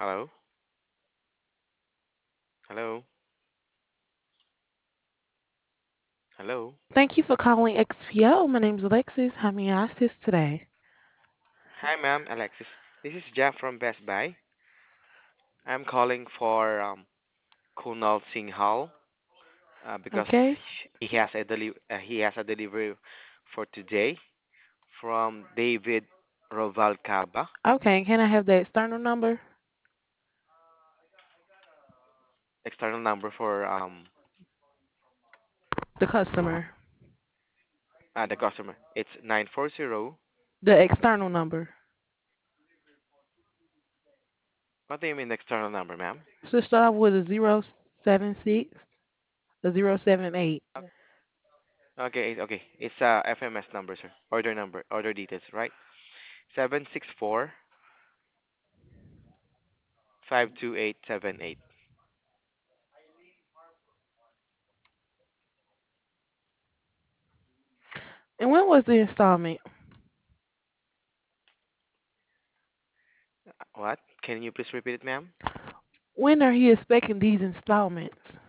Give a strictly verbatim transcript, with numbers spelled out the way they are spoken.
Hello? Hello? Hello? Thank you for calling X P O. My name is Alexis. How may I assist today? Hi, ma'am, Alexis. This is Jack from Best Buy. I'm calling for um, Kunal Singhal uh, because Okay. he has a deli- uh, he has a delivery for today from David Rovalcaba. Okay. Can I have the external number? External number for um The customer. uh, the customer. It's nine four zero. The external number. What do you mean external number, ma'am? So start off with a zero seven six, a zero seven eight. Uh, Okay, it- okay. It's a F M S number, sir. Order number, order details, right? Seven six four five two eight seven eight. And when was the installment? What? Can you please repeat it, ma'am? When are he expecting these installments?